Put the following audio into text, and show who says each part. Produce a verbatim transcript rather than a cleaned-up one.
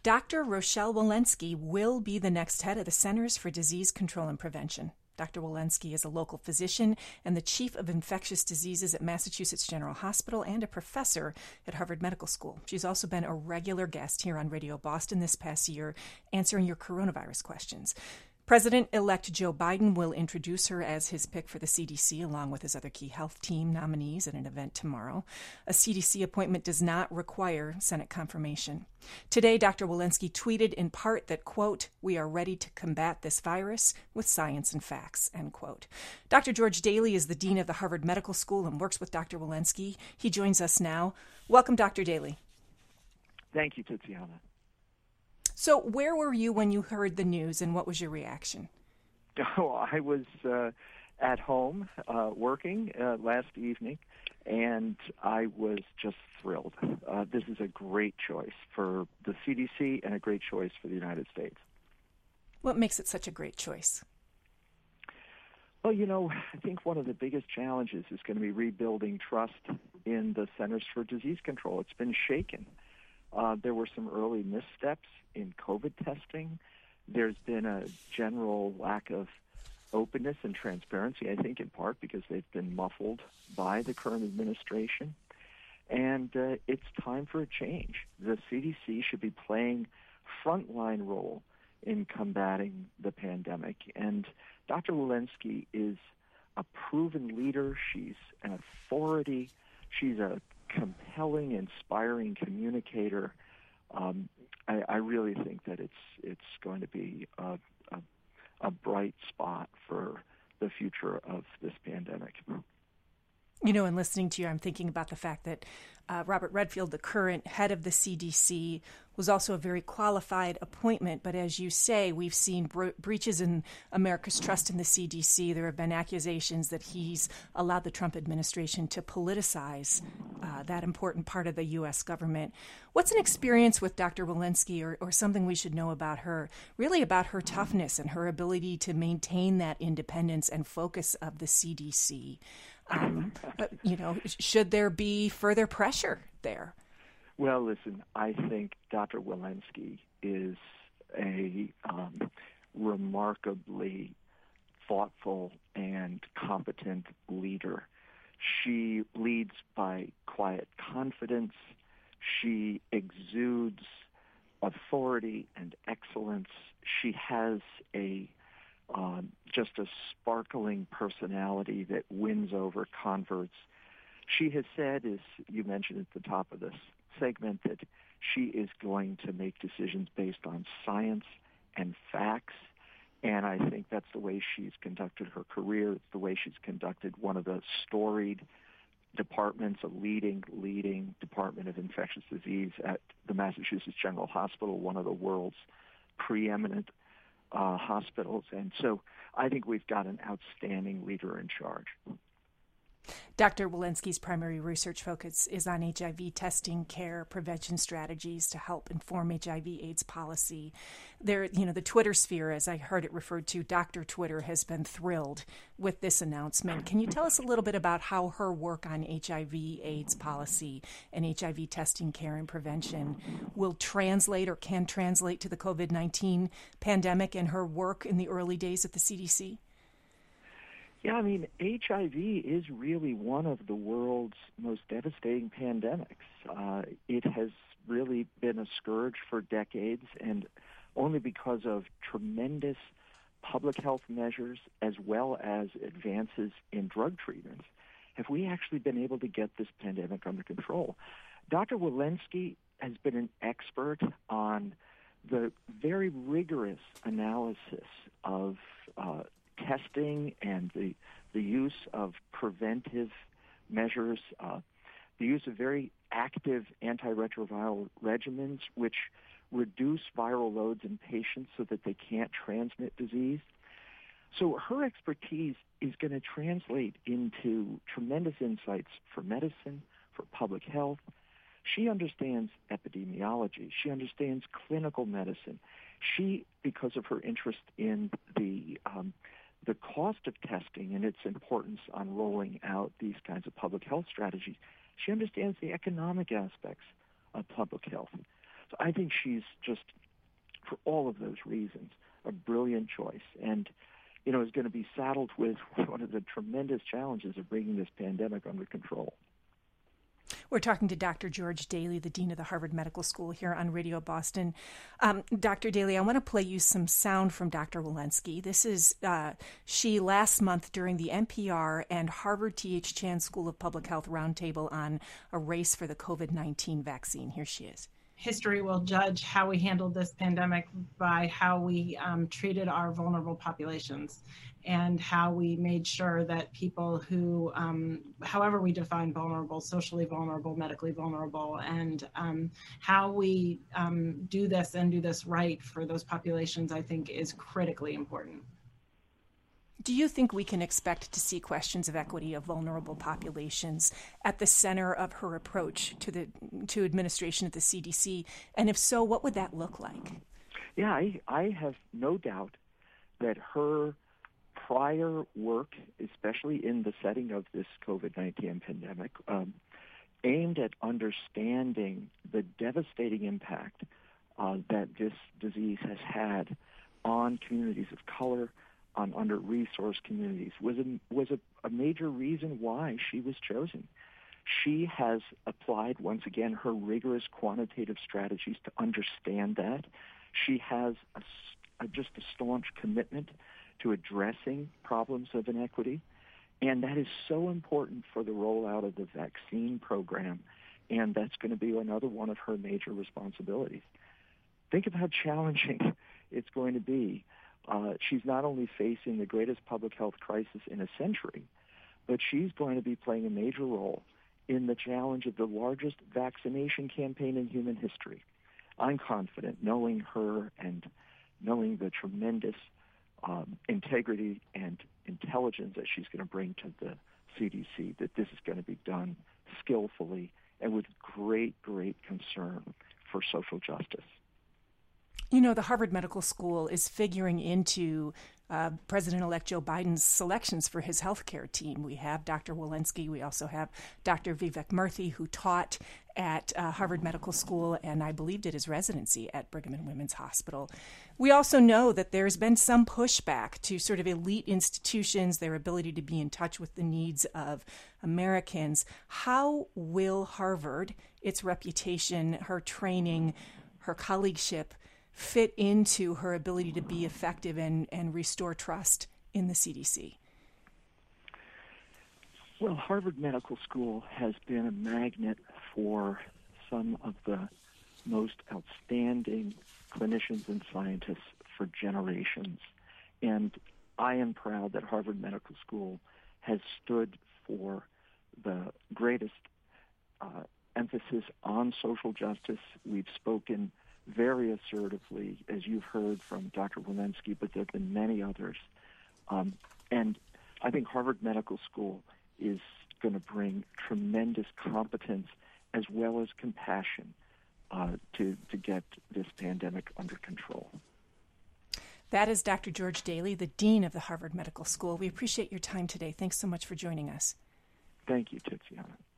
Speaker 1: Doctor Rochelle Walensky will be the next head of the Centers for Disease Control and Prevention. Doctor Walensky is a local physician and the chief of infectious diseases at Massachusetts General Hospital and a professor at Harvard Medical School. She's also been a regular guest here on Radio Boston this past year, answering your coronavirus questions. President-elect Joe Biden will introduce her as his pick for the C D C, along with his other key health team nominees at an event tomorrow. A C D C appointment does not require Senate confirmation. Today, Doctor Walensky tweeted in part that, quote, "We are ready to combat this virus with science and facts," end quote. Doctor George Daly is the dean of the Harvard Medical School and works with Doctor Walensky. He joins us now. Welcome, Doctor Daly.
Speaker 2: Thank you, Tatiana.
Speaker 1: So where were you when you heard the news, and what was your reaction?
Speaker 2: Oh, I was uh, at home uh, working uh, last evening, and I was just thrilled. Uh, this is a great choice for the C D C and a great choice for the United States.
Speaker 1: What makes it such a great choice?
Speaker 2: Well, you know, I think one of the biggest challenges is going to be rebuilding trust in the Centers for Disease Control. It's been shaken. Uh, there were some early missteps in COVID testing. There's been a general lack of openness and transparency, I think in part because they've been muffled by the current administration. And uh, it's time for a change. The C D C should be playing frontline role in combating the pandemic. And Doctor Walensky is a proven leader. She's an authority. She's a compelling, inspiring communicator. Um, I, I really think that it's it's going to be a, a, a bright spot for the future of this pandemic.
Speaker 1: You know, in listening to you, I'm thinking about the fact that uh, Robert Redfield, the current head of the C D C, was also a very qualified appointment. But as you say, we've seen bre- breaches in America's trust in the C D C. There have been accusations that he's allowed the Trump administration to politicize uh, that important part of the U S government. What's an experience with Doctor Walensky, or, or something we should know about her, really about her toughness and her ability to maintain that independence and focus of the C D C? Um, you know, should there be further pressure there?
Speaker 2: Well, listen, I think Doctor Walensky is a um, remarkably thoughtful and competent leader. She leads by quiet confidence. She exudes authority and excellence. She has a um, just a sparkling personality that wins over converts. She has said, as you mentioned at the top of this segment, that she is going to make decisions based on science and facts. And I think that's the way she's conducted her career. It's the way she's conducted one of the storied departments, a leading, leading department of infectious disease at the Massachusetts General Hospital, one of the world's preeminent uh, hospitals. And so I think we've got an outstanding leader in charge.
Speaker 1: Doctor Walensky's primary research focus is on H I V testing, care, prevention strategies to help inform H I V AIDS policy. There, you know, the Twitter sphere, as I heard it referred to, Doctor Twitter, has been thrilled with this announcement. Can you tell us a little bit about how her work on H I V AIDS policy and H I V testing, care, and prevention will translate or can translate to the COVID nineteen pandemic and her work in the early days at the C D C?
Speaker 2: Yeah, I mean, H I V is really one of the world's most devastating pandemics. Uh, it has really been a scourge for decades, and only because of tremendous public health measures as well as advances in drug treatments have we actually been able to get this pandemic under control. Doctor Walensky has been an expert on the very rigorous analysis of uh, testing and the the use of preventive measures, uh, the use of very active antiretroviral regimens which reduce viral loads in patients so that they can't transmit disease. So her expertise is going to translate into tremendous insights for medicine, for public health. She understands epidemiology. She understands clinical medicine. She, because of her interest in the um, the cost of testing and its importance on rolling out these kinds of public health strategies, she understands the economic aspects of public health. So I think she's just, for all of those reasons, a brilliant choice. And, you know, is going to be saddled with one of the tremendous challenges of bringing this pandemic under control.
Speaker 1: We're talking to Doctor George Daly, the Dean of the Harvard Medical School, here on Radio Boston. Um, Doctor Daly, I want to play you some sound from Doctor Walensky. This is uh, she last month during the N P R and Harvard T H Chan School of Public Health Roundtable on a race for the COVID nineteen vaccine. Here she is.
Speaker 3: History will judge how we handled this pandemic by how we um, treated our vulnerable populations and how we made sure that people who, um, however we define vulnerable, socially vulnerable, medically vulnerable, and um, how we um, do this and do this right for those populations, I think is critically important.
Speaker 1: Do you think we can expect to see questions of equity of vulnerable populations at the center of her approach to the to administration at the C D C? And if so, what would that look like?
Speaker 2: Yeah, I, I have no doubt that her prior work, especially in the setting of this COVID nineteen pandemic, um, aimed at understanding the devastating impact uh, that this disease has had on communities of color, on under-resourced communities, was a, was a, a major reason why she was chosen. She has applied, once again, her rigorous quantitative strategies to understand that. She has a, a, just a staunch commitment to addressing problems of inequity, and that is so important for the rollout of the vaccine program, and that's going to be another one of her major responsibilities. Think of how challenging it's going to be. Uh, she's not only facing the greatest public health crisis in a century, but she's going to be playing a major role in the challenge of the largest vaccination campaign in human history. I'm confident, knowing her and knowing the tremendous um, integrity and intelligence that she's going to bring to the C D C, that this is going to be done skillfully and with great, great concern for social justice.
Speaker 1: You know, the Harvard Medical School is figuring into uh, President-elect Joe Biden's selections for his healthcare team. We have Doctor Walensky. We also have Doctor Vivek Murthy, who taught at uh, Harvard Medical School and I believe did his residency at Brigham and Women's Hospital. We also know that there's been some pushback to sort of elite institutions, their ability to be in touch with the needs of Americans. How will Harvard, its reputation, her training, her colleagueship, fit into her ability to be effective and, and restore trust in the C D C?
Speaker 2: Well, Harvard Medical School has been a magnet for some of the most outstanding clinicians and scientists for generations. And I am proud that Harvard Medical School has stood for the greatest uh, emphasis on social justice. We've spoken very assertively, as you've heard from Doctor Walensky, but there have been many others. Um, and I think Harvard Medical School is going to bring tremendous competence as well as compassion uh, to, to get this pandemic under control.
Speaker 1: That is Doctor George Daly, the Dean of the Harvard Medical School. We appreciate your time today. Thanks so much for joining us.
Speaker 2: Thank you, Tiziana.